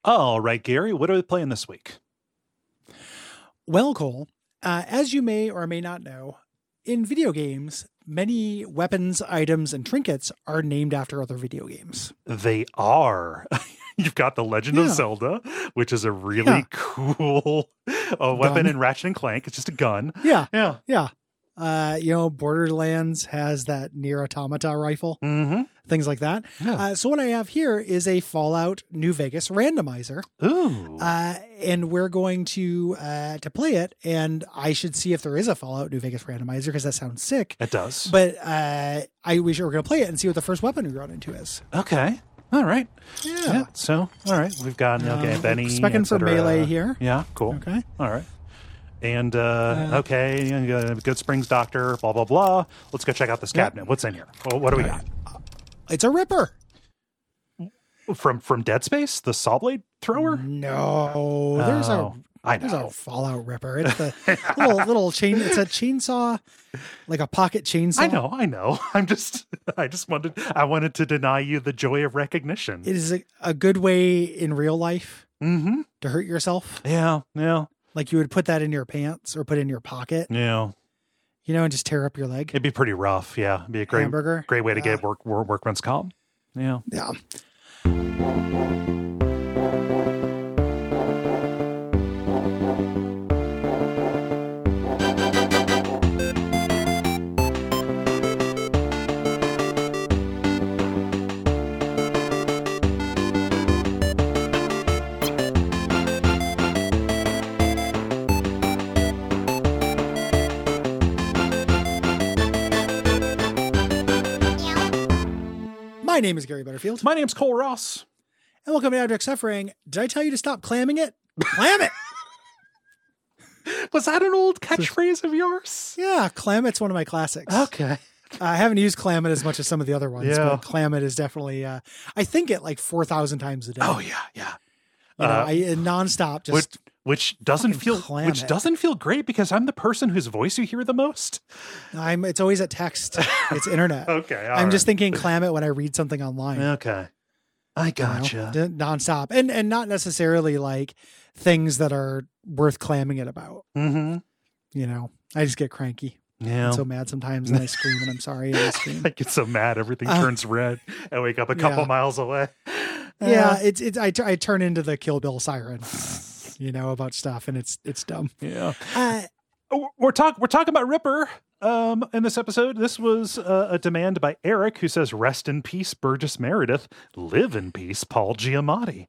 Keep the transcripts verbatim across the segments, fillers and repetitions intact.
All right, Gary, what are we playing this week? Well, Cole, uh, as you may or may not know, in video games, many weapons, items, and trinkets are named after other video games. They are. You've got The Legend Yeah. of Zelda, which is a really Yeah. cool uh, weapon Gun. in Ratchet and Clank. It's just a gun. Yeah, Yeah. yeah. Uh, you know, Borderlands has that Nier Automata rifle, Mm-hmm. things like that. Yeah. Uh, so what I have here is a Fallout New Vegas randomizer. Ooh. Uh, and we're going to uh, to play it, and I should see if there is a Fallout New Vegas randomizer because that sounds sick. it does. But uh, I wish we were going to play it and see what the first weapon we run into is. Okay. All right. Yeah. Yeah. So, all right. We've got, okay, Uh, Benny. Specking et for cetera. melee here. Yeah. Cool. Okay. All right. And, uh, Uh, okay. Uh, Good Springs Doctor, blah, blah, blah. Let's go check out this Yeah. cabinet. What's in here? Well, what do we got? It's a Ripper. From from Dead Space, the saw blade thrower? No, there's Oh, a I there's know. a Fallout Ripper. It's the little little chain. It's a chainsaw, like a pocket chainsaw. I know, I know. I'm just, I just wanted, I wanted to deny you the joy of recognition. It is a, a good way in real life Mm-hmm. to hurt yourself. Yeah, yeah, Like you would put that in your pants or put it in your pocket, yeah. you know, and just tear up your leg. It'd be pretty rough. Yeah, it'd be a great, Hamburger. great way to Yeah. get work, work workman's comp. Yeah. Yeah. My name is Gary Butterfield, My name's Cole Ross. and welcome to Abject Suffering. Did I tell you to stop clamming it? Clam it. Was that an old catchphrase of yours? Yeah, clam it's one of my classics. Okay. I haven't used clam it as much as some of the other ones, Yeah. but clam it is definitely, uh, I think it like four thousand times a day. Oh yeah, yeah. You know, Uh, I nonstop just. which which doesn't fucking feel clam which it. doesn't feel great because I'm the person whose voice you hear the most. I'm. It's always at text. It's internet. Okay, all I'm just right. thinking clam it when I read something online. Okay, I you know, gotcha. d- nonstop, and and not necessarily like things that are worth clamming it about. Mm-hmm. You know, I just get cranky. Yeah. I'm so mad sometimes, and I scream, and I'm sorry, and I scream. I get so mad, everything Uh, turns red. I wake up a couple yeah. miles away. Yeah, it's it's I, t- I turn into the Kill Bill siren, you know, about stuff, and it's it's dumb. Yeah. Uh, Oh, We're talking. We're talking about Ripper. Um, in this episode, this was uh, a demand by Eric, who says, "Rest in peace, Burgess Meredith. Live in peace, Paul Giamatti."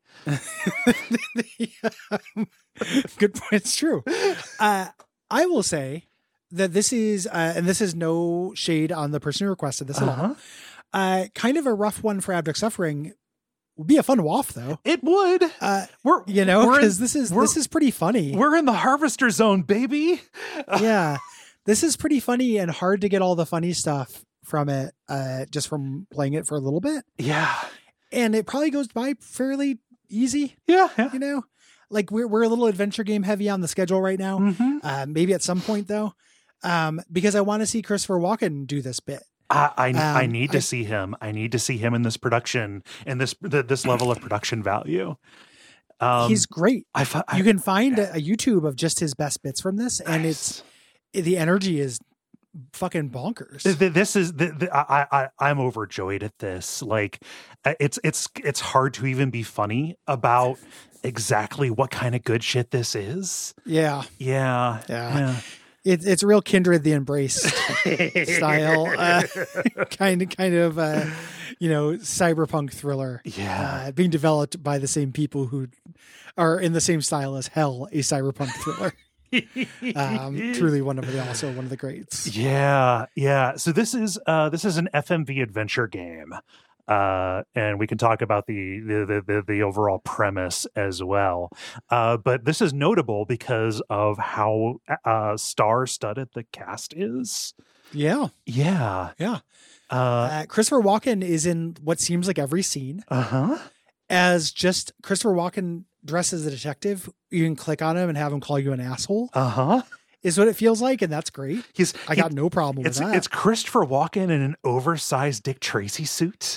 Good point. It's true. Uh, I will say that this is, uh, and this is no shade on the person who requested this at Uh-huh. all. Uh, kind of a rough one for Abject Suffering. Would be a fun waff though. It would. Uh, We're you know, we're in- because this is we're- this is pretty funny. We're in the harvester zone, baby. Yeah, this is pretty funny and hard to get all the funny stuff from it. Uh, just from playing it for a little bit, Yeah. and it probably goes by fairly easy. Yeah. Yeah. You know, like we're we're a little adventure game heavy on the schedule right now. Mm-hmm. Uh, maybe at some point though, um, because I want to see Christopher Walken do this bit. I I, I Um, need to I- see him. I need to see him in this production and this the, this level of production value. Um, He's great. I, fi- I You can find a, a YouTube of just his best bits from this, and it's the energy is fucking bonkers. Th- th- This is the, the, I, I I'm overjoyed at this. Like, uh, it's it's it's hard to even be funny about exactly what kind of good shit this is. Yeah, Yeah, Yeah. it, it's real Kindred the Embrace style, uh, kind of kind of uh, you know cyberpunk thriller. yeah. Uh, being developed by the same people who are in the same style as Hell, a cyberpunk thriller. um, truly one of the also one of the greats. Yeah, yeah. So this is uh this is an F M V adventure game. Uh, and we can talk about the the, the the the overall premise as well. Uh, but this is notable because of how uh star-studded the cast is. Yeah, Yeah. yeah. Uh Uh, Christopher Walken is in what seems like every scene uh-huh. as just Christopher Walken dressed as a detective. You can click on him and have him call you an asshole. Uh-huh. Is what it feels like, and that's great. He's I he- got no problem with it's that. it's Christopher Walken in an oversized Dick Tracy suit.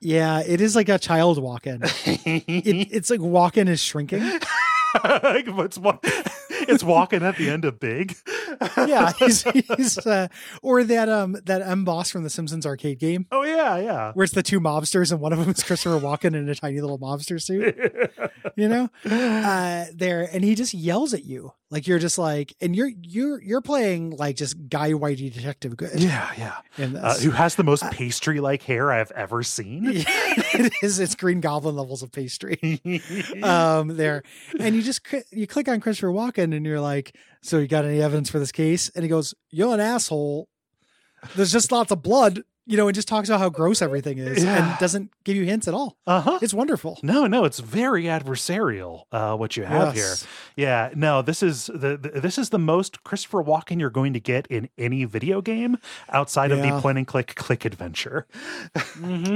Yeah, it is like a child walk-in. it, it's like walk-in is shrinking. it's, it's walking at the end of Big. Yeah, he's, he's uh, or that um that M boss from the Simpsons arcade game. Oh yeah, yeah. Where it's the two mobsters and one of them is Christopher Walken in a tiny little mobster suit. You know, uh, there, and he just yells at you like you're just like, and you're you're you're playing like just Guy Whitey detective good. Yeah, yeah. In this. Uh, who has the most pastry like hair I've ever seen? Yeah, it is. It's Green Goblin levels of pastry. um, there, and you just you click on Christopher Walken and you're like, so you got any evidence for this case? And he goes, you're an asshole. There's just lots of blood, you know, and just talks about how gross everything is yeah. and doesn't give you hints at all. Uh-huh. It's wonderful. No, no, it's very adversarial, uh, what you have yes. here. Yeah, no, this is the, the this is the most Christopher Walken you're going to get in any video game outside yeah. of the point and click click adventure. Mm-hmm.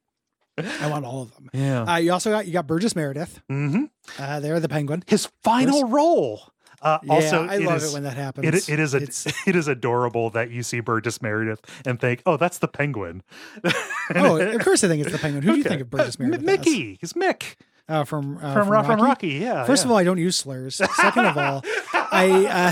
I want all of them. Yeah. Uh, you also got you got Burgess Meredith. Mm-hmm. Uh, there, the Penguin. His final yes. role. Uh, yeah, also, I it love is, it when that happens. It, it is a, it's, it is adorable that you see Burgess Meredith and think, "Oh, that's the Penguin." oh, of course, I think it's the Penguin. Who okay. do you think of Burgess Meredith? M- Mickey. As? He's Mick. Uh, from uh, from, from, Rocky? from Rocky, yeah. First yeah. of all, I don't use slurs. Second of all, I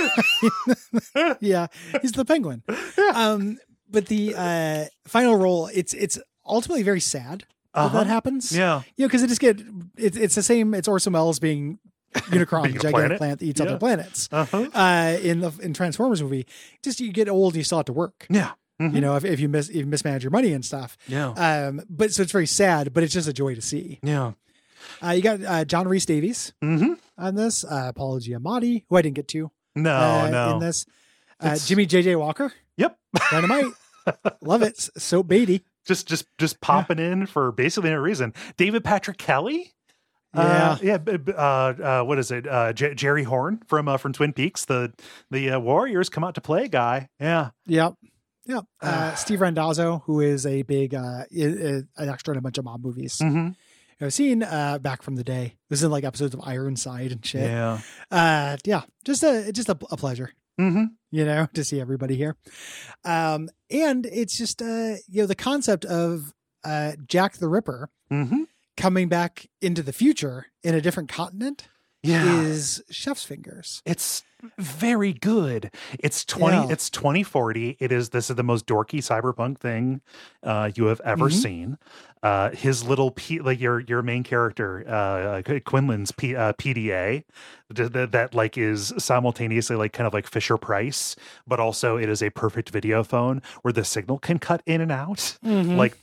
uh, yeah, he's the Penguin. Yeah. Um, but the uh, final role, it's it's ultimately very sad uh-huh. that that happens. Yeah, you know, because it just get it, it's the same. It's Orson Welles being Unicron, the gigantic planet. plant that eats yeah. other planets. Uh-huh. Uh, in the in Transformers movie, just you get old, you still have to work. Yeah. Mm-hmm. You know, if, if you miss if you mismanage your money and stuff. Yeah. Um, but so it's very sad, but it's just a joy to see. Yeah. Uh, you got uh, John Rhys Davies mm-hmm. on this. Uh, Paul Giamatti, who I didn't get to. No, uh, no. In this, uh, Jimmy J J Walker. Yep. Dynamite. Love it. So Beatty. Just, just, just popping yeah. in for basically no reason. David Patrick Kelly. Yeah. Uh, yeah. Uh, uh, what is it? Uh, J- Jerry Horn from uh, from Twin Peaks. The the uh, Warriors come out to play guy. Yeah. Yep. Yep. Uh, Steve Randazzo, who is a big uh, I- I- an extra in a bunch of mob movies. Mm-hmm. I've seen uh, back from the day. This is in like episodes of Ironside and shit. Yeah. Uh, yeah. Just a just a, a pleasure. Mm-hmm. You know, to see everybody here. Um, and it's just uh, you know, the concept of uh, Jack the Ripper mm-hmm. coming back into the future in a different continent yeah. is chef's fingers. It's very good. It's twenty. Yeah. It's twenty forty. It is. This is the most dorky cyberpunk thing uh, you have ever mm-hmm. seen. Uh, his little P, like your your main character, uh, Quinlan's P, uh, P D A, that, that like is simultaneously like kind of like Fisher Price, but also it is a perfect video phone where the signal can cut in and out. Mm-hmm. Like.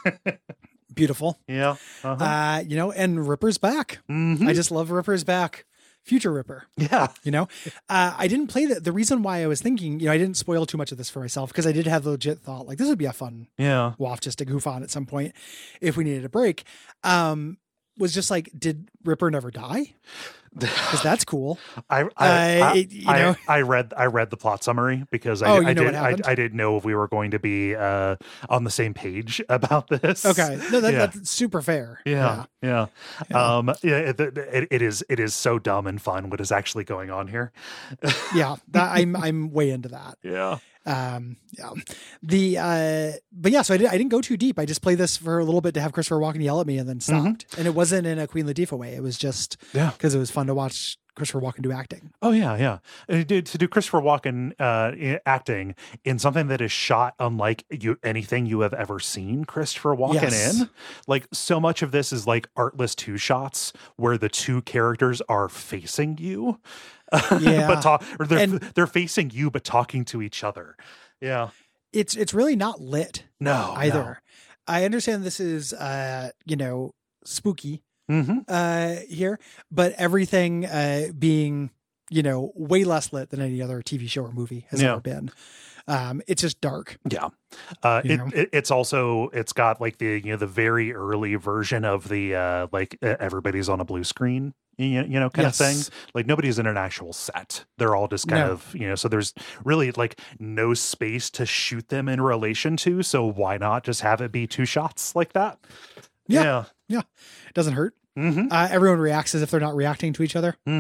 Beautiful. Yeah. Uh-huh. Uh, you know, and Ripper's back. Mm-hmm. I just love Ripper's back. Future Ripper. Yeah. You know, uh, I didn't play that. The reason why I was thinking, you know, I didn't spoil too much of this for myself because I did have the legit thought like this would be a fun yeah. W A F just to goof on at some point if we needed a break. Um, was just like, did Ripper never die? Because that's cool. I I, uh, I, it, you know, I I read I read the plot summary because I, oh, you I know did what I, happened? I didn't know if we were going to be uh, on the same page about this. Okay, no, that, yeah. that's super fair. Yeah, yeah, yeah. Um, yeah. It, it, it is it is so dumb and fun what is actually going on here. yeah, that, I'm I'm way into that. Yeah. Um, yeah, the, uh, but yeah, so I, did, I didn't go too deep. I just played this for a little bit to have Christopher Walken yell at me and then stopped. Mm-hmm. And it wasn't in a Queen Latifah way. It was just yeah, because it was fun to watch Christopher Walken do acting. Oh yeah, yeah. Uh, to, to do Christopher Walken uh, acting in something that is shot unlike you anything you have ever seen Christopher Walken yes. in. Like so much of this is like artless two shots where the two characters are facing you. Yeah, but talk, or they're and they're facing you but talking to each other. Yeah, it's it's really not lit. No, either. No. I understand this is uh you know spooky mm-hmm. uh here, but everything uh being you know way less lit than any other T V show or movie has yeah. ever been. Um, it's just dark. Yeah. Uh, it, know? it it's also, it's got like the, you know, the very early version of the, uh, like everybody's on a blue screen, you, you know, kind yes. of thing. Like nobody's in an actual set. They're all just kind no. of, you know, so there's really like no space to shoot them in relation to. So why not just have it be two shots like that? Yeah. Yeah. Yeah. It doesn't hurt. Mm-hmm. Uh, everyone reacts as if they're not reacting to each other. Mm-hmm.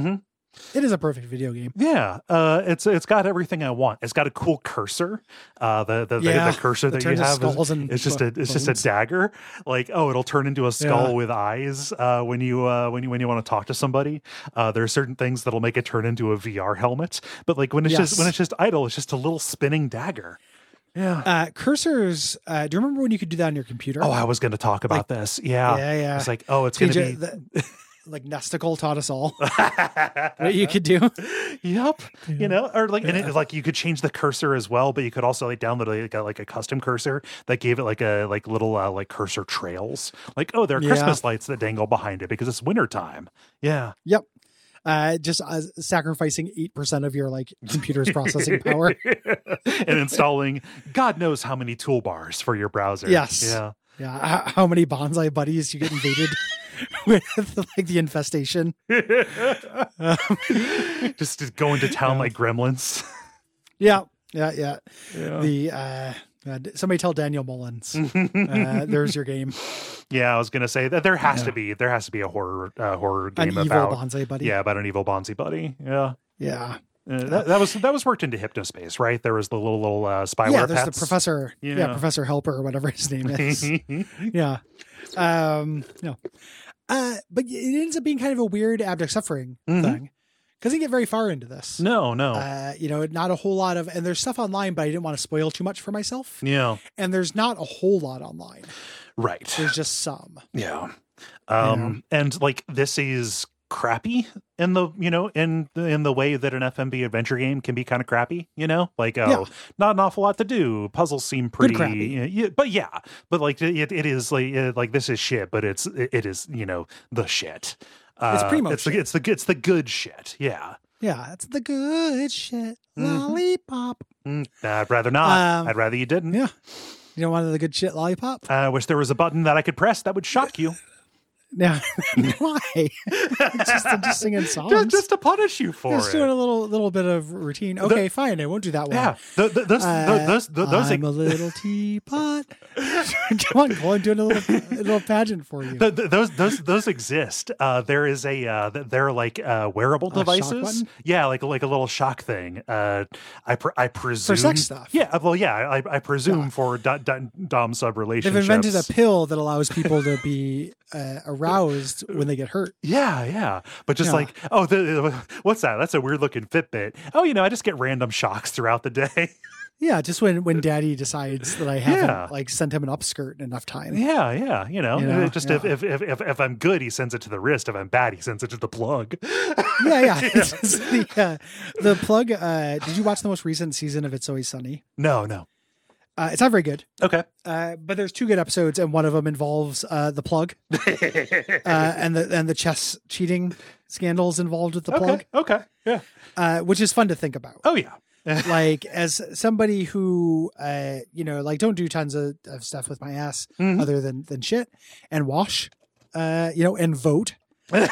It is a perfect video game. Yeah, uh, it's it's got everything I want. It's got a cool cursor. Uh, the the, Yeah, the, the cursor that that you turns to have skulls is and it's just a it's just a bones. dagger. Like, oh, it'll turn into a skull Yeah. with eyes uh, when you uh, when you when you want to talk to somebody. Uh, there are certain things that'll make it turn into a V R helmet. But like when it's Yes. just when it's just idle, it's just a little spinning dagger. Yeah. Uh, cursors. Uh, do you remember when you could do that on your computer? Oh, I was going to talk about Like- this. Yeah. yeah, yeah. It's like, oh, it's going to T J, be. the- like Nesticle taught us all what you could do. Yep. You know, or like, and it, like you could change the cursor as well, but you could also like download like a, like a custom cursor that gave it like a like little uh, like cursor trails. Like, oh, there are Yeah. Christmas lights that dangle behind it because it's wintertime. Yeah. Yep. Uh, just uh, sacrificing eight percent of your like computer's processing power. And installing God knows how many toolbars for your browser. Yes. Yeah. Yeah. H- How many bonsai buddies you get invaded with like the infestation? Um, Just, just going to town Yeah. like gremlins. yeah. Yeah. Yeah. Yeah. The uh, uh, somebody tell Daniel Mullins. Uh, there's your game. Yeah, I was gonna say that there has Yeah. to be there has to be a horror uh, horror game An evil about bonsai buddy. yeah about an evil Bonzi buddy. Yeah, Yeah. Uh, that, that was that was worked into Hypnospace, right? There was the little little uh, spyware Yeah. There's pets. the professor. Yeah. Yeah. Professor Helper or whatever his name is. yeah. Um, no. Uh, but it ends up being kind of a weird abject suffering Mhm. thing. Because didn't get very far into this. no, no, Uh, you know, not a whole lot of, and there's stuff online, but I didn't want to spoil too much for myself. yeah, And there's not a whole lot online. right, There's just some. yeah, um, and like this is crappy in the you know in in the way that an F M V adventure game can be kind of crappy. You know, like oh, Yeah. not an awful lot to do. Puzzles seem pretty, crappy. yeah, but yeah, but like it, it is like it, like this is shit, but it's it, it is you know the shit. Uh, It's primo It's the, shit. it's the it's the good shit. Yeah. Yeah, it's the good shit. Mhm. Lollipop. Mm, I'd rather not. Um, I'd rather you didn't. Yeah. You don't want the good shit lollipop? I wish there was a button that I could press that would shock you. Yeah. Why? It's just interesting in songs. just, just to punish you for Just it. doing a little little bit of routine. Okay, fine. I won't do that one. Yeah, the, the, those, Uh, those, those, those, I'm a little teapot. Come on, go and do a little, a little pageant for you. the, the, those those those exist. Uh, there is a uh, th- they're like uh, wearable A shock devices. button? Yeah, like like a little shock thing. Uh, I pr- I presume sex stuff. Yeah, well, yeah, I, I presume Yeah. for do, do, dom sub They've relationships. invented a pill that allows people to be uh, aroused when they get hurt. Yeah, yeah, but just Yeah. like, oh, the, what's that? That's a weird looking Fitbit. Oh, you know, I just get random shocks throughout the day. Yeah, just when when Daddy decides that I haven't Yeah. like sent him an upskirt in enough time. Yeah, yeah, you know, You know, it just if, yeah. if if if if I'm good, he sends it to the wrist. If I'm bad, he sends it to the plug. Yeah, yeah. It's just the uh, the plug. Uh, did you watch the most recent season of It's Always Sunny? No, no. Uh, it's not very good, Okay. uh, but there's two good episodes, and one of them involves uh, the plug uh, and the and the chess cheating scandals involved with the plug, Okay. Okay. Yeah. uh, which is fun to think about. Oh yeah. Like as somebody who, uh, you know, like don't do tons of, of stuff with my ass Mhm. other than than shit and wash, uh, you know, and vote. and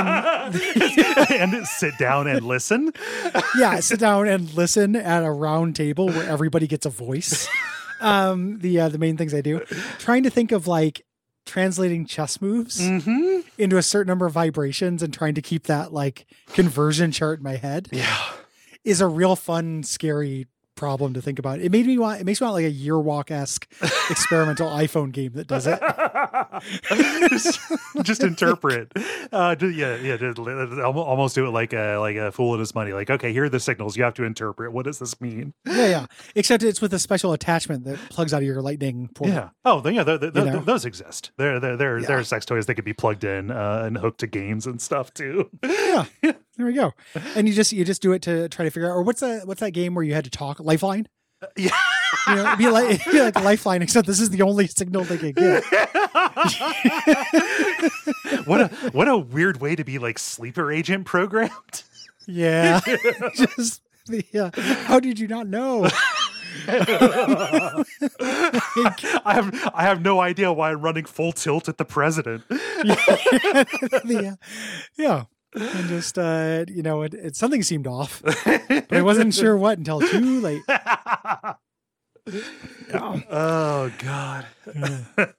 sit down and listen. Yeah, sit down and listen at a round table where everybody gets a voice. Um, the uh, the main things I do, trying to think of like translating chess moves Mm-hmm. into a certain number of vibrations and trying to keep that like conversion chart in my head Yeah. is a real fun, scary problem to think about. It made me want. It makes me want like a Year Walk esque experimental iPhone game that does it. just, just interpret. Uh, do- yeah, yeah. just li- almo- almost do it like a like a fool and his money. Like, okay, here are the signals. You have to interpret. What does this mean? Yeah, yeah. Except it's with a special attachment that plugs out of your lightning port. Yeah. Oh, th- yeah. th- th- You th- know? those exist. There, there, there, Yeah. there are sex toys that could be plugged in uh, and hooked to games and stuff too. Yeah. There we go. And you just you just do it to try to figure out. Or what's that? What's that game where you had to talk? Lifeline. Yeah. You know, it'd be like it'd be like Lifeline, except this is the only signal they could get. what a what a weird way to be like sleeper agent programmed. Yeah. Just the. Uh, how did you not know? I have I have no idea why I'm running full tilt at the president. the, uh, yeah. And just uh, you know, it, it something seemed off, but I wasn't sure what until too late. Oh God.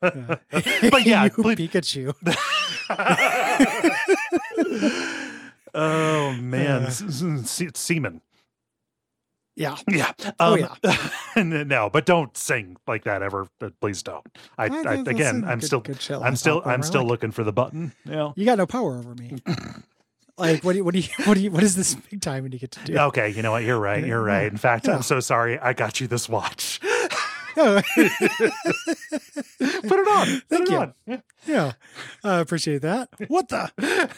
But yeah, you please- Pikachu. Oh man, Uh, Se- semen. Yeah. Yeah. Oh, Um, yeah. no, but don't sing like that ever. Please don't. I, I, that's again, a I'm good- still, good shit I'm last still, opera. I'm I still like- looking for the button. Yeah. You got no power over me. Like, what do you, what do you, what do you, what is this big time when you get to do? Okay. You know what? You're right. You're right. In fact, Yeah. I'm so sorry. I got you this watch. Oh. Put it on. Put Thank it you. on. Yeah. Yeah. I appreciate that. What the?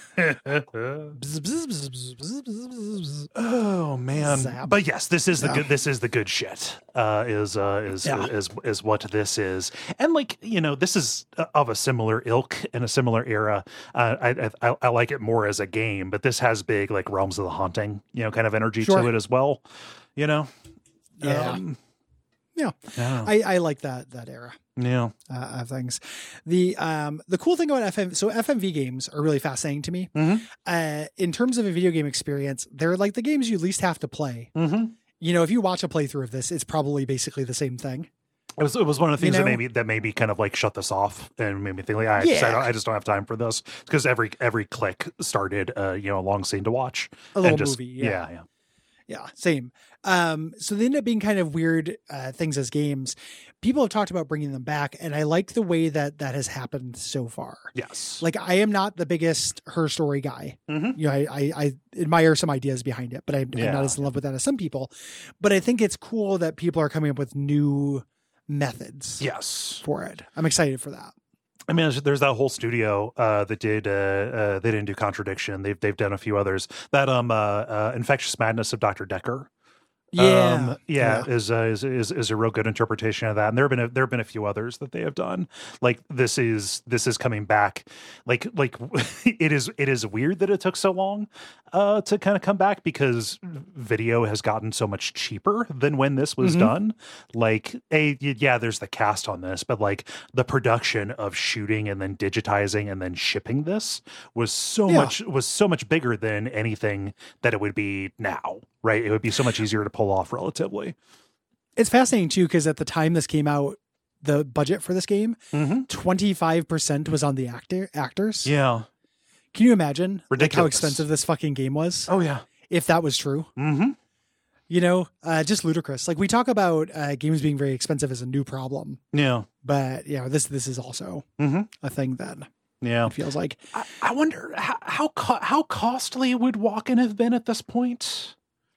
Oh man. Zap. But yes, this is the Yeah. good this is the good shit. Uh is uh is, Yeah. is is what this is. And like, you know, this is of a similar ilk and a similar era. Uh I I I like it more as a game, but this has big like Realms of the Haunting, you know, kind of energy Sure. to it as well, you know. Yeah. Um, Yeah. yeah. I, I like that, that era. yeah. Uh, of things. The um the cool thing about F M so F M V games are really fascinating to me. Mhm. Uh, in terms of a video game experience, they're like the games you least have to play. Mhm. You know, if you watch a playthrough of this, it's probably basically the same thing. It was it was one of the You things know? that made me that made me kind of like shut this off and made me think like I just, I, Yeah. don't, I just don't have time for this because every every click started uh you know a long scene to watch. A little and just, movie. Yeah. yeah, yeah. Yeah, same. Um, so they end up being kind of weird uh, things as games. People have talked about bringing them back, and I like the way that that has happened so far. Yes. Like, I am not the biggest Her Story guy. Mhm. You know, I, I, I admire some ideas behind it, but I'm, Yeah. I'm not as in love with that as some people. But I think it's cool that people are coming up with new methods Yes. for it. I'm excited for that. I mean, there's, there's that whole studio uh, that did uh, uh, they didn't do Contradiction. They've they've done a few others. That um uh, uh Infectious Madness of Doctor Decker. Yeah, um, yeah, Is, uh, is is is a real good interpretation of that. And there have been a, there have been a few others that they have done. Like this is this is coming back. Like like it is it is weird that it took so long uh, to kind of come back because video has gotten so much cheaper than when this was Mhm. done. Like a yeah, there's the cast on this, but like the production of shooting and then digitizing and then shipping this was so Yeah. much was so much bigger than anything that it would be now. Right, it would be so much easier to pull off relatively. It's fascinating too, because at the time this came out, the budget for this game, Mm-hmm. twenty-five percent was on the actor actors. Yeah. Can you imagine like, how Ridiculous. expensive this fucking game was? Oh yeah. If that was true, Mm-hmm. you know, uh, just ludicrous. Like we talk about uh, games being very expensive as a new problem, Yeah. but yeah, this this is also Mm-hmm. a thing. Then Yeah. it feels like I, I wonder how how, co- how costly would Walken have been at this point?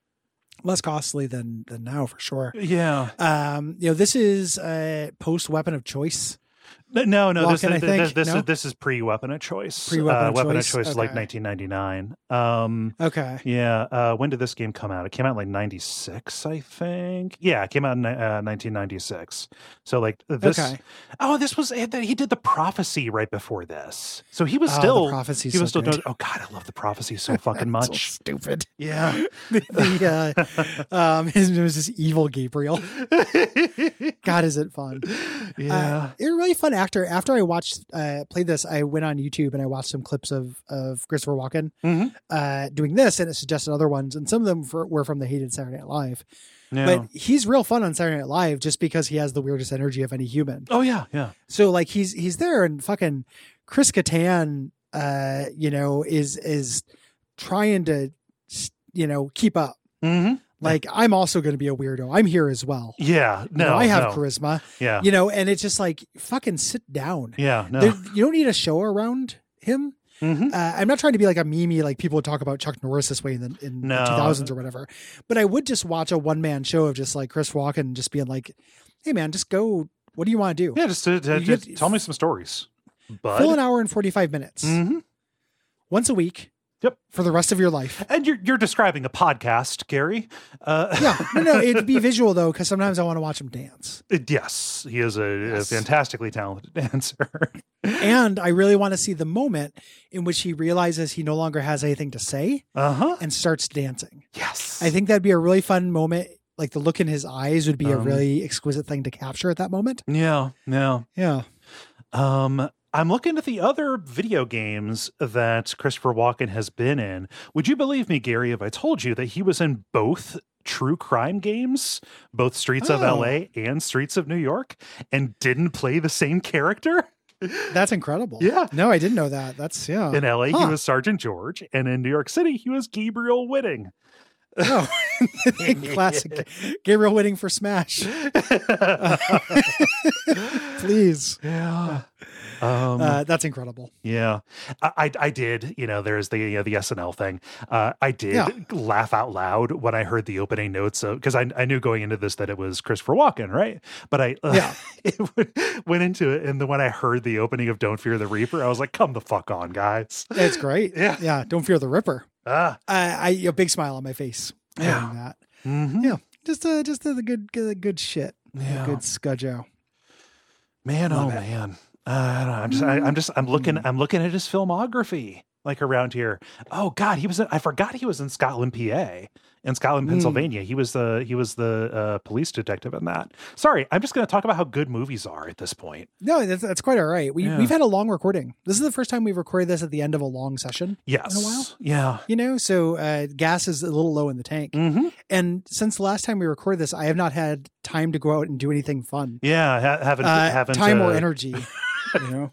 less costly than than now for sure. Yeah. Um, you know, this is a post Weapon of Choice. No, no. This, Walken, I this, think, this, this no? is this is pre Weapon of Choice. Pre-Weapon uh, of Weapon Choice? of Choice is like Okay. nineteen ninety-nine. Um. Okay, Yeah. Uh, when did this game come out? It came out in like ninety-six, I think. Yeah, it came out in uh, nineteen ninety-six. So like this. okay. Oh, this was he did the Prophecy right before this. So he was Oh, still the Prophecy's he was so still good. doing. Oh God, I love the Prophecy so fucking So much. stupid. Yeah. the uh, um, his name was this evil Gabriel. God, is it fun? Yeah. Uh, you're a really fun actor. After I watched, uh, played this, I went on YouTube and I watched some clips of of Christopher Walken Mhm. uh, doing this, and it suggested other ones, and some of them for, were from the hated Saturday Night Live. Yeah. But he's real fun on Saturday Night Live just because he has the weirdest energy of any human. Oh yeah, yeah. So like he's he's there, and fucking Chris Kattan, uh, you know, is is trying to, you know, keep up. Mm-hmm. Like I'm also going to be a weirdo. I'm here as well. Yeah. You No, know, I have no. charisma. Yeah. You know, and it's just like fucking sit down. Yeah. No. There, you don't need a show around him. Mm-hmm. Uh, I'm not trying to be like a meme like people would talk about Chuck Norris this way in the in No. the two thousands or whatever. But I would just watch a one man show of just like Chris Walken just being like, "Hey man, just go. What do you want to do? Yeah. Just, to, to, You just get- tell me some stories. Bud. Fill an hour and forty-five minutes Mm-hmm. once a week. Yep. For the rest of your life. And you're you're describing a podcast, Gary. Uh, Yeah. No, no, it'd be visual though, because sometimes I want to watch him dance. yes, he is a, Yes. a fantastically talented dancer. And I really want to see the moment in which he realizes he no longer has anything to say Uh huh. and starts dancing. Yes. I think that'd be a really fun moment. Like the look in his eyes would be a Um, really exquisite thing to capture at that moment. Yeah. Yeah. Yeah. Um, I'm looking at the other video games that Christopher Walken has been in. Would you believe me, Gary, if I told you that he was in both true crime games, both Streets of Oh. L A and Streets of New York, and didn't play the same character? That's incredible. Yeah. No, I didn't know that. That's, yeah. In L A, Huh. he was Sergeant George, and in New York City, he was Gabriel Whiting. Oh, classic Gabriel Whiting for Smash. Uh, please. Yeah. Um, uh, that's incredible. Yeah, I, I, I did. You know, there's the you know, the S N L thing. Uh, I did Yeah. laugh out loud when I heard the opening notes because I, I knew going into this that it was Christopher Walken, right? But I uh, Yeah. it went into it, and then when I heard the opening of "Don't Fear the Reaper," I was like, "Come the fuck on, guys!" It's great. Yeah. Yeah. Don't fear the Ripper. Ah, I, I a big smile on my face. Yeah. hearing That. mhm. Yeah. Just uh, just uh, the good, good, good shit. Yeah. Good scudjo. Man, Love oh it. man. Uh, I don't know. I'm just, I, I'm just, I'm looking, Mm. I'm looking at his filmography, like around here. Oh God, he was, in, I forgot he was in Scotland, P A, and Scotland, Mm. Pennsylvania. He was the, he was the uh, police detective in that. Sorry, I'm just going to talk about how good movies are at this point. No, that's, that's quite all right. We, Yeah. We've had a long recording. This is the first time we've recorded this at the end of a long session, Yes. In a while? Yeah. you know? So uh, gas is a little low in the tank. Mm-hmm. And since the last time we recorded this, I have not had time to go out and do anything fun. Yeah. Ha- haven't, Uh, haven't time uh, or energy. You know,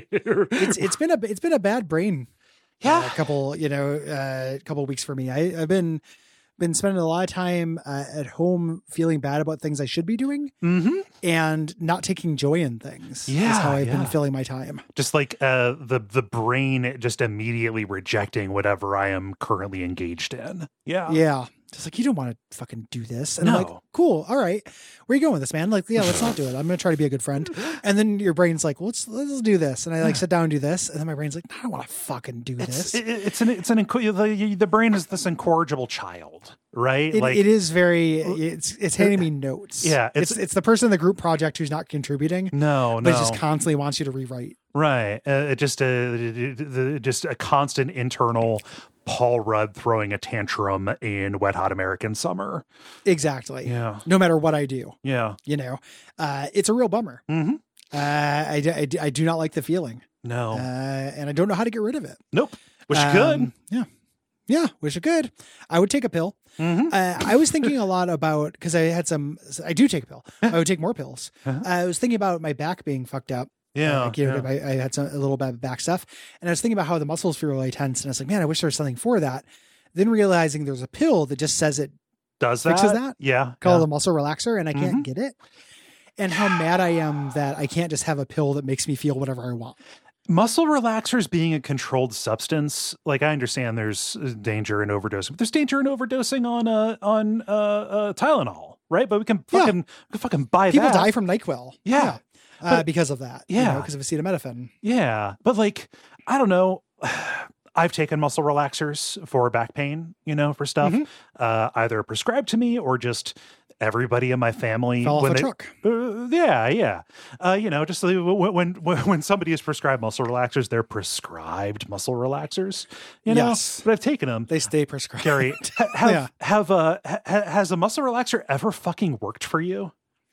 it's it's been a it's been a bad brain. Yeah. uh, a couple you know a uh, couple weeks for me. I, I've been been spending a lot of time uh, at home feeling bad about things I should be doing Mm-hmm. and not taking joy in things. Yeah, is how I've yeah. been filling my time. Just like uh, the the brain just immediately rejecting whatever I am currently engaged in. Yeah. Yeah. Just like, you don't want to fucking do this. And I'm like, No. cool. All right. Where are you going with this, man? Like, yeah, let's not do it. I'm going to try to be a good friend. And then your brain's like, well, let's, let's do this. And I like sit down and do this. And then my brain's like, I don't want to fucking do It's, this. it, it's an it's an inco- the, the brain is this incorrigible child, right? It, like it is very, it's, it's handing me notes. Yeah, It's, it's- it's, the person in the group project who's not contributing, no, but no, it just constantly wants you to rewrite. right. Uh, it just uh, it- it- just a constant internal Paul Rudd throwing a tantrum in Wet Hot American Summer. Exactly. Yeah, No matter what I do, yeah. you know, uh, it's a real bummer. Mm-hmm. Uh, I, d- I, d- I do not like the feeling, No, uh, and I don't know how to get rid of it. nope. Which Um, good. Yeah. Yeah. Wish I could. I would take a pill. Mm-hmm. Uh, I was thinking a lot about, because I had some, I do take a pill. I would take more pills. Uh-huh. Uh, I was thinking about my back being fucked up. Yeah, Uh, you know, yeah. I, I had some, a little bit of back stuff. And I was thinking about how the muscles feel really tense. And I was like, man, I wish there was something for that. Then realizing there's a pill that just says it Does that fixes that? Yeah, called yeah. a muscle relaxer, and I can't Mhm. get it. And how mad I am that I can't just have a pill that makes me feel whatever I want. Muscle relaxers being a controlled substance, like I understand there's danger in overdosing, but there's danger in overdosing on uh on uh, uh Tylenol, right? But we can Yeah. fucking we can fucking buy People that. die from NyQuil. Yeah. Uh, But- because of that. Yeah. You know, because of acetaminophen. Yeah, but like I don't know. I've taken muscle relaxers for back pain, you know, for stuff, Mhm. uh, either prescribed to me or just everybody in my family. Fell off when a they- truck. Uh, yeah, yeah. Uh, you know, just uh, when, when when somebody is prescribed muscle relaxers, they're prescribed muscle relaxers. You know, Yes. but I've taken them. They stay prescribed. Gary, ha- have Yeah. have uh ha- has a muscle relaxer ever fucking worked for you?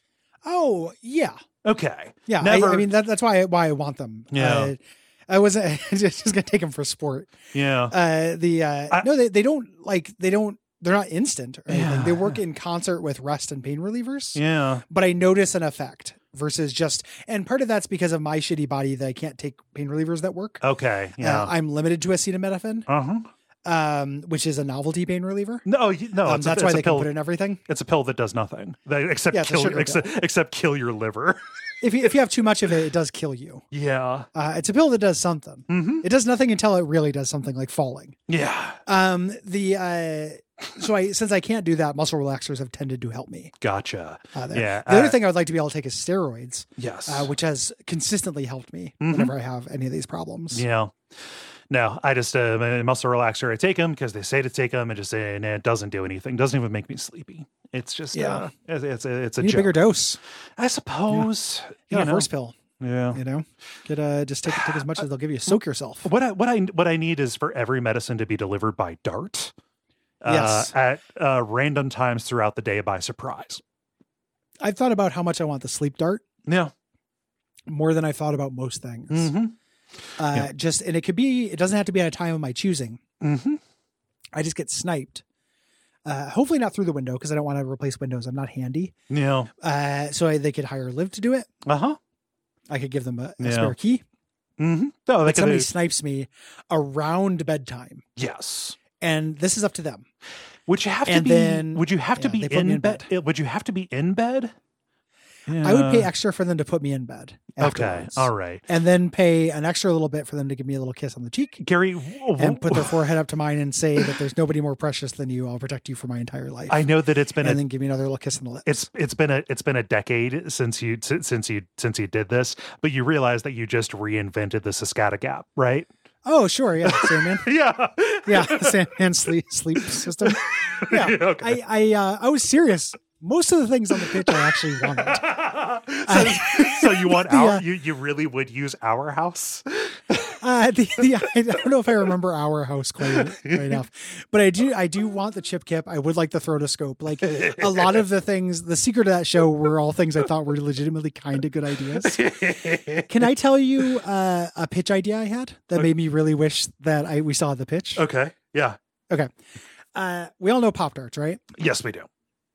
Oh, yeah. Okay, Yeah. I, Never- I mean, that, that's why, why I want them. Yeah. Uh, I wasn't just going to take them for sport. yeah, Uh, the, uh, I- no, they, they don't like, they don't, they're not instant or anything. Yeah. They work in concert with rest and pain relievers, yeah, but I notice an effect versus just, and part of that's because of my shitty body that I can't take pain relievers that work. okay, yeah, Uh, I'm limited to acetaminophen, uh huh. um, which is a novelty pain reliever. No, you- no, Um, it's that's a, why it's they a pill. can put it in everything. It's a pill that does nothing, That- except Yeah, it's a kill sugar except, pill. except kill your liver. If you, if you have too much of it, it does kill you. yeah, Uh, it's a pill that does something. mm-hmm. It does nothing until it really does something, like falling. yeah. Um, the uh, so I since I can't do that, muscle relaxers have tended to help me. Gotcha. Uh, there. Yeah, The other uh, thing I would like to be able to take is steroids, Yes. uh, which has consistently helped me Mhm. whenever I have any of these problems. Yeah. No, I just uh, my muscle relaxer. I take them because they say to take them, and just say, and it doesn't do anything. Doesn't even make me sleepy. It's just Yeah. uh, it's it's a, it's a You need a joke. bigger dose. I suppose. Get You a know, horse pill. yeah. You know, get uh just take take as much as they'll give you. Soak yourself. What I what I what I need is for every medicine to be delivered by DART. Uh, Yes. At uh, random times throughout the day by surprise. I've thought about how much I want the sleep dart Yeah. more than I thought about most things. Mm-hmm. Uh, Yeah. Just and it could be. It doesn't have to be at a time of my choosing. Mm-hmm. I just get sniped. Uh, hopefully not through the window because I don't want to replace windows. I'm not handy. Yeah. Uh, so I, they could hire Liv to do it. Uh huh. I could give them a, a Yeah. spare key. Mm-hmm. No, But like somebody a, snipes me around bedtime, yes. and this is up to them. Would you have to And be? then- would you have to yeah, be they put in, me in bed? bed. Would you have to be in bed? I would pay Yeah. extra for them to put me in bed Okay. afterwards. All right. And then pay an extra little bit for them to give me a little kiss on the cheek Gary, w- and put their forehead up to mine and say that there's nobody more precious than you. I'll protect you for my entire life. I know that it's been and a then give me another little kiss on the lips. it's it's been a it's been a decade since you since you since you did this, but you realize that you just reinvented the Saskata Gap, right? Oh, sure. Yeah. Sandman. Yeah. Yeah. Sandman sleep, sleep system. Yeah. Okay. I, I, uh, I was serious. Most of the things on the pitch I actually wanted. so, so you want The, our uh, you, you really would use our house? Uh, the, the, I don't know if I remember our house quite, quite enough, but I do, I do want the chip kip. I would like the throtoscope. Like a lot of the things, the secret of that show were all things I thought were legitimately kind of good ideas. Can I tell you uh, a pitch idea I had that made me really wish that I we saw the pitch? Okay. Yeah. Okay. Uh, we all know Pop-Tarts, right? Yes, we do.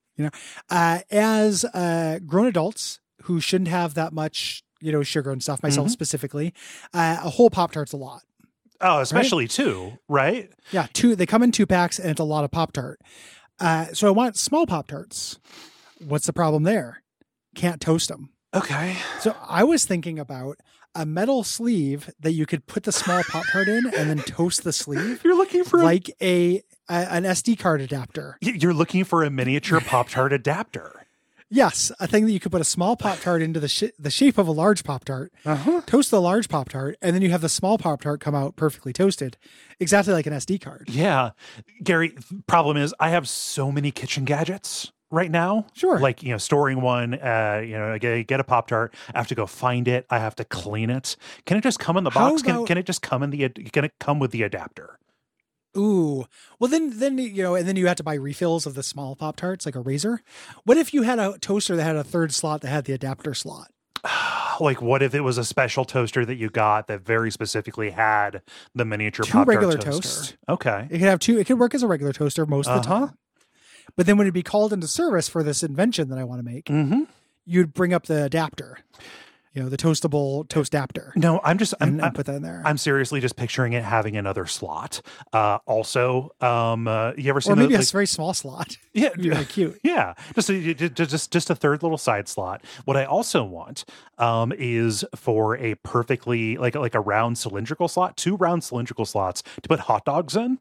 Uh, as uh, grown adults who shouldn't have that much, you know, sugar and stuff, myself Mhm. specifically, uh, a whole Pop-Tart's a lot. Oh, especially two, right? Yeah, two. They come in two packs, and it's a lot of Pop-Tart. Uh, so I want small Pop-Tarts. What's the problem there? Can't toast them. Okay. So I was thinking about a metal sleeve that you could put the small Pop-Tart in and then toast the sleeve, You're looking for like a, a an S D card adapter. a, you're looking for a miniature Pop-Tart adapter. Yes, a thing that you could put a small Pop-Tart into the sh- the shape of a large Pop-Tart, Uh-huh. toast the large Pop-Tart, and then you have the small Pop-Tart come out perfectly toasted, exactly like an S D card. Yeah. Gary, problem is I have so many kitchen gadgets right now. Sure. Like, you know, storing one, uh, you know, I get, get a Pop-Tart, I have to go find it, I have to clean it. Can it just come in the How box? Can, about- can it just come in the ad- can it come with the adapter? Ooh, well then, then you know, and then you have to buy refills of the small Pop-Tarts, like a razor. What if you had a toaster that had a third slot that had the adapter slot? Like, what if it was a special toaster that you got that very specifically had the miniature Two Pop-Tart regular toaster? toasts. Okay. It could have two. It could work as a regular toaster most of the Uh-huh. time. But then when it'd be called into service for this invention that I want to make, Mm-hmm. you'd bring up the adapter, you know, the toastable toast adapter, No, I'm just I'm, and, I'm and put that in there. I'm seriously just picturing it having another slot. Uh, also, um, uh, you ever seen or maybe the, a like, very small slot. yeah, It'd be really cute. yeah, just a, ju- ju- just just a third little side slot. What I also want um, is for a perfectly like like a round cylindrical slot, two round cylindrical slots to put hot dogs in.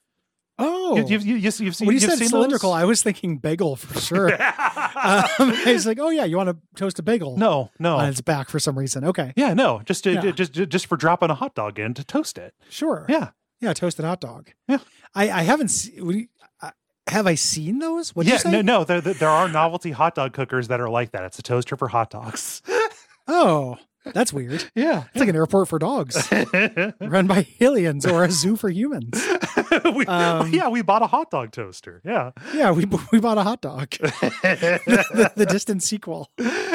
Oh, You, you've, you, you've, you've seen, when you you've said seen cylindrical, those? I was thinking bagel for sure. um, I was like, oh yeah, you want to toast a bagel? No, no. on its back for some reason. Okay, Yeah, no, just to, Yeah. just just for dropping a hot dog in to toast it. sure. Yeah, yeah, toasted hot dog. Yeah. I, I haven't seen. Have I seen those? What did yeah, you say? no, no. There, there are novelty hot dog cookers that are like that. It's a toaster for hot dogs. Oh, that's weird. Yeah, It's like an airport for dogs, run by aliens, or a zoo for humans. we, Um, yeah, we bought a hot dog toaster. Yeah, Yeah, we we bought a hot dog. the, the, the distant sequel.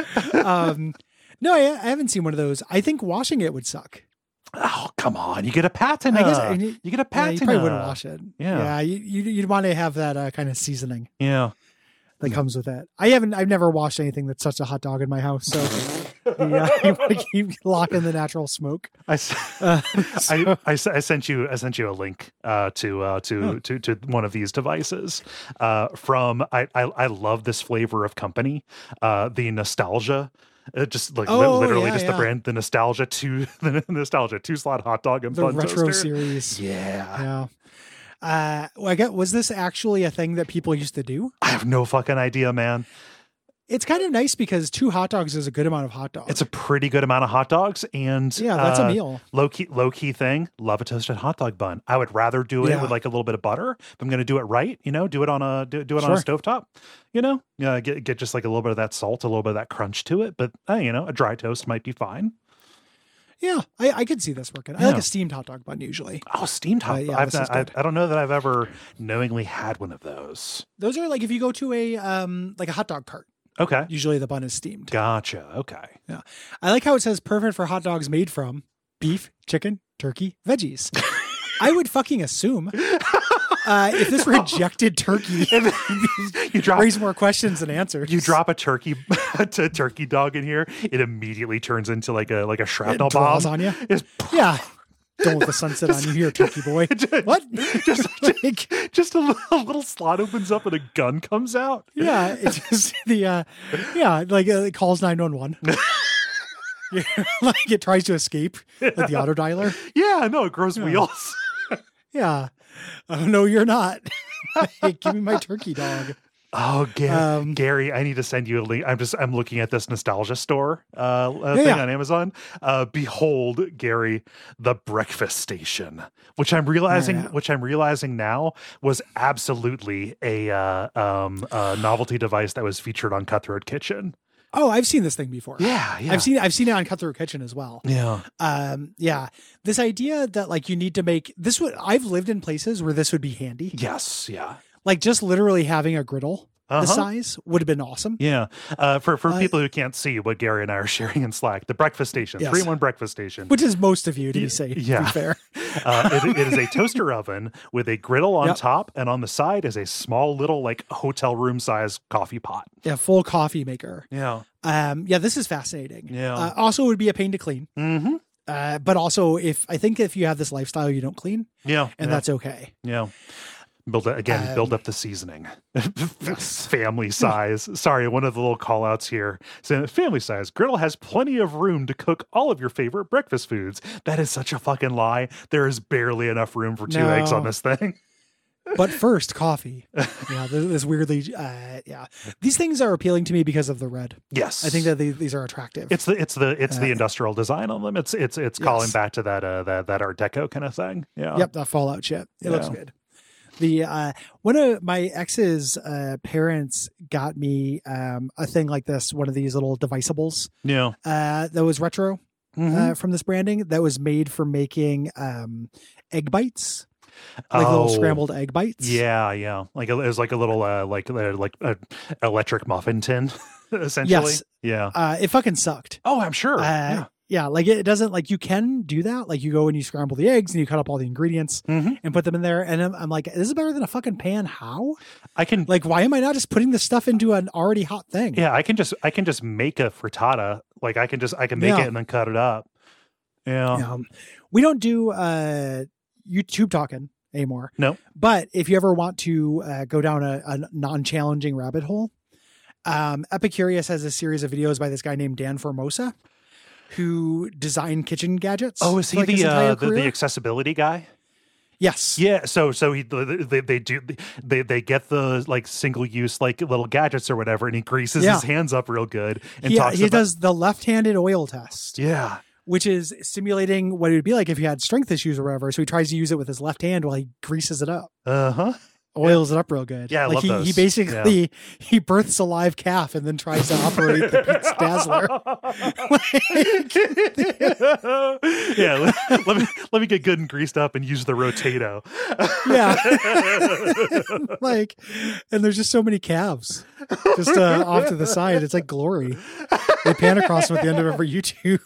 Um, no, I, I haven't seen one of those. I think washing it would suck. oh come on, you get a patina. I guess I mean, you get a Yeah, patina. you probably wouldn't wash it. Yeah. yeah. You, you you'd want to have that uh, kind of seasoning Yeah, that comes with it. I haven't. I've never washed anything that's such a hot dog in my house. So the, uh, you want to keep locking the natural smoke. I, s- Uh, I, so- I, s- I sent you I sent you a link uh, to uh, to, Oh. to to one of these devices uh, from I, I I love this flavor of company, uh, the nostalgia. Uh, just like li- Oh, literally yeah, just yeah. the brand, the nostalgia two, the nostalgia two slot hot dog and the bun retro toaster. series. Yeah, Yeah. Uh, well, I get. Was this actually a thing that people used to do? I have no fucking idea, man. It's kind of nice because two hot dogs is a good amount of hot dogs. It's a pretty good amount of hot dogs, and yeah, that's uh, a meal. Low key, low key thing. Love a toasted hot dog bun. I would rather do it Yeah. with like a little bit of butter. If I'm going to do it right, you know, do it on a do, do it on a Sure. stovetop. You know, yeah, get get just like a little bit of that salt, a little bit of that crunch to it. But uh, you know, a dry toast might be fine. Yeah, I, I could see this working. I Yeah. like a steamed hot dog bun usually. Oh, steamed hot. Uh, yeah, I've this is not, I, good. I don't know that I've ever knowingly had one of those. Those are like if you go to a um like a hot dog cart. Okay, Usually the bun is steamed. gotcha. Okay, I like how it says perfect for hot dogs made from beef, chicken, turkey, veggies. I would fucking assume. Uh, if this were ejected turkey, you drop raise more questions than answers. You drop a turkey, a turkey dog in here, it immediately turns into like a like a shrapnel it draws bomb on you. It's, yeah, don't let the sunset on you here, turkey boy. What? Just like, just a little, a little slot opens up and a gun comes out. Yeah, it's just the uh, yeah, like uh, it calls nine one one. Like it tries to escape, like the auto dialer. Yeah, no, it grows yeah. wheels. Yeah. Oh, no, you're not. Hey, give me my turkey dog. Oh, Gary, Um, Gary, I need to send you a link. I'm just, I'm looking at this nostalgia store uh, uh, yeah, thing yeah. on Amazon. Uh, behold, Gary, the breakfast station, which I'm realizing, Yeah, yeah. which I'm realizing now was absolutely a uh, um, uh, novelty device that was featured on Cutthroat Kitchen. Oh, I've seen this thing before. Yeah, yeah. I've seen I've seen it on Cutthroat Kitchen as well. Yeah. Um, yeah. This idea that like you need to make this would I've lived in places where this would be handy. Yes. Yeah. Like just literally having a griddle Uh-huh. the size would have been awesome. Yeah. Uh, for for Uh, people who can't see what Gary and I are sharing in Slack, the breakfast station, Yes. three in one breakfast station. Which is most of you, to be Y- safe. yeah. To be fair. Uh, it, it is a toaster oven with a griddle on Yep. top, and on the side is a small little like hotel room size coffee pot. Yeah, full coffee maker. Yeah. Um, yeah, this is fascinating. Yeah. Uh, also, it would be a pain to clean. Mm-hmm. Uh, but also, if I think if you have this lifestyle, you don't clean, Yeah. and yeah. that's okay. yeah. Build it again. Um, build up the seasoning. Family size. Sorry, one of the little call outs here. So family size griddle has plenty of room to cook all of your favorite breakfast foods. That is such a fucking lie. There is barely enough room for two No. eggs on this thing. But first, coffee. Yeah, this, this weirdly, uh, yeah. These things are appealing to me because of the red. Yes, I think that they, these are attractive. it's the it's the it's the Uh, industrial design on them. It's it's it's calling Yes. back to that uh that that Art Deco kind of thing. Yeah. Yep, that Fallout shit. It looks Yeah. good. The uh, one of my ex's uh, parents got me um, a thing like this, one of these little deviceables Yeah. uh, that was retro Mhm. uh, from this branding that was made for making um, egg bites, like little Oh, scrambled egg bites. Yeah, yeah. Like a, it was like a little uh, like uh, like a electric muffin tin, essentially. Yes. Yeah. Uh, it fucking sucked. Oh, I'm sure. Uh, yeah. yeah, like it doesn't like you can do that. Like you go and you scramble the eggs and you cut up all the ingredients Mhm. and put them in there. And I'm, I'm like, this is better than a fucking pan. How? I can Like, why am I not just putting this stuff into an already hot thing? yeah, I can just I can just make a frittata. Like I can just I can make Yeah. it and then cut it up. Yeah. Um, we don't do uh, YouTube talking anymore. No. But if you ever want to uh, go down a, a non-challenging rabbit hole, um, Epicurious has a series of videos by this guy named Dan Formosa, who designed kitchen gadgets. Oh, is for, he like, his the, entire uh, the the career. accessibility guy? Yes. Yeah, so so he they, they do they they get the like single use like little gadgets or whatever, and he greases Yeah. his hands up real good and He, talks he about does the left-handed oil test, yeah. which is simulating what it would be like if you had strength issues or whatever. So he tries to use it with his left hand while he greases it up. Uh huh. Oils it up real good. Yeah, I like love he, those. he basically he births a live calf and then tries to operate the Pete's Dazzler. yeah, let, let me let me get good and greased up and use the Rotato. Yeah, like, and there's just so many calves just uh, off to the side. It's like glory. They pan across them at the end of every YouTube.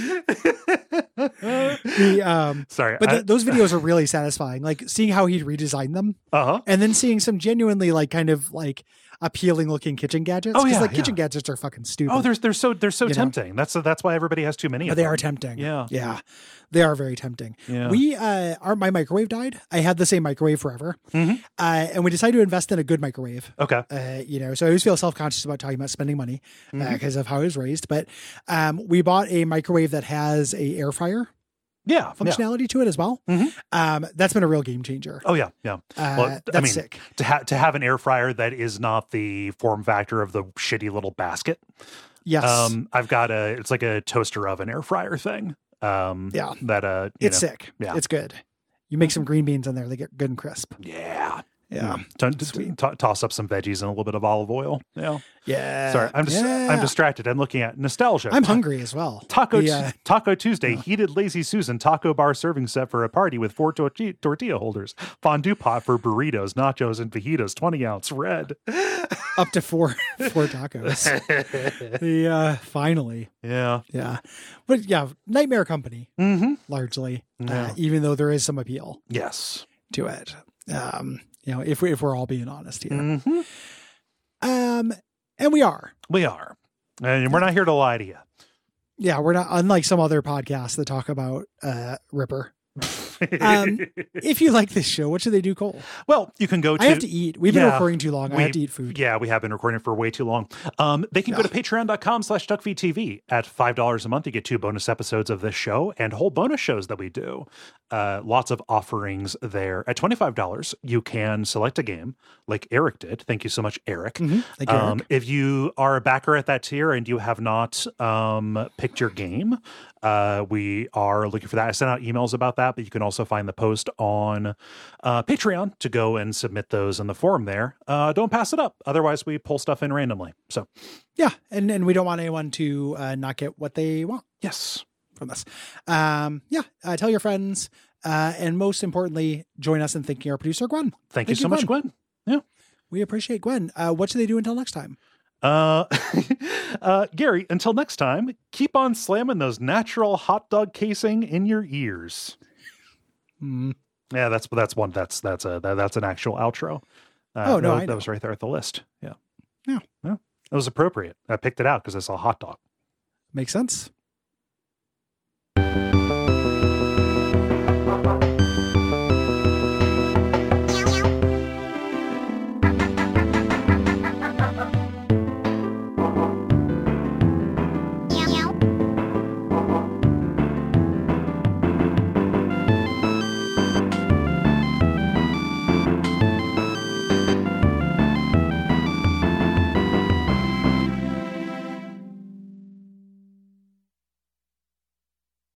the um, Sorry, but I- th- those videos are really satisfying. Like seeing how he'd redesigned them. uh huh. And then seeing some genuinely like kind of like appealing looking kitchen gadgets. Oh, 'Cause, yeah, like yeah. kitchen gadgets are fucking stupid. Oh, they're they're so they're so You know? tempting. That's that's why everybody has too many. but of they them. are tempting. Yeah. Yeah. They are very tempting. Yeah. We uh our my microwave died. I had the same microwave forever. Mhm. Uh and we decided to invest in a good microwave. Okay. Uh, you know, so I always feel self-conscious about talking about spending money Mhm. because of how I was raised. But um we bought a microwave that has a air fryer Yeah. yeah. functionality to it as well. Mhm. Um that's been a real game changer. Oh yeah. Yeah. Uh, Well, that's I mean, sick. to have to have an air fryer that is not the form factor of the shitty little basket. Yes. Um, I've got a it's like a toaster oven air fryer thing. Um, Yeah. That uh, you it's know, sick. yeah. It's good. You make some green beans in there, they get good and crisp. yeah. Yeah. Mm. T- t- t- toss up some veggies and a little bit of olive oil. Yeah. Yeah. Sorry, I'm just yeah. I'm distracted. I'm looking at nostalgia. I'm hungry as well. Taco The, uh, Taco Tuesday, yeah. heated Lazy Susan taco bar serving set for a party with four torti- tortilla holders, fondue pot for burritos, nachos, and fajitas, twenty ounce red. Up to four four tacos. the uh, finally, yeah, yeah, but yeah, Nightmare Company, mm-hmm. largely, Yeah. uh, even though there is some appeal yes, to it. Um, you know, if we if we're all being honest here, mm-hmm. um, and we are, we are, and we're not here to lie to you. Yeah, we're not unlike some other podcasts that talk about uh, Ripper. um, if you like this show, what should they do, Cole? Well, you can go to... I have to eat. We've been Yeah, recording too long. I we- have to eat food. Yeah, we have been recording for way too long. Um, they can go to patreon.com slash duckfeedtv. At five dollars a month, you get two bonus episodes of this show and whole bonus shows that we do. Uh, lots of offerings there. At twenty-five dollars, you can select a game like Eric did. Thank you so much, Eric. Mhm. Thank you, Eric. Um, if you are a backer at that tier and you have not um, picked your game, uh, we are looking for that. I sent out emails about that, but you can also find the post on uh, Patreon to go and submit those in the forum there. Uh, don't pass it up. Otherwise, we pull stuff in randomly. So, Yeah, and, and we don't want anyone to uh, not get what they want yes. from this. Um, yeah, uh, tell your friends. Uh, and most importantly, join us in thanking our producer, Gwen. Thank, you Thank so you, much, Gwen. Yeah. We appreciate Gwen. Uh, what should they do until next time? Uh, uh, Gary, until next time, keep on slamming those natural hot dog casing in your ears. Mm. Yeah, that's that's one. That's that's a that, that's an actual outro. Uh, Oh, no, that, I that know. was right there at the list. Yeah, Yeah. yeah, it was appropriate. I picked it out because I saw hot dog. Makes sense.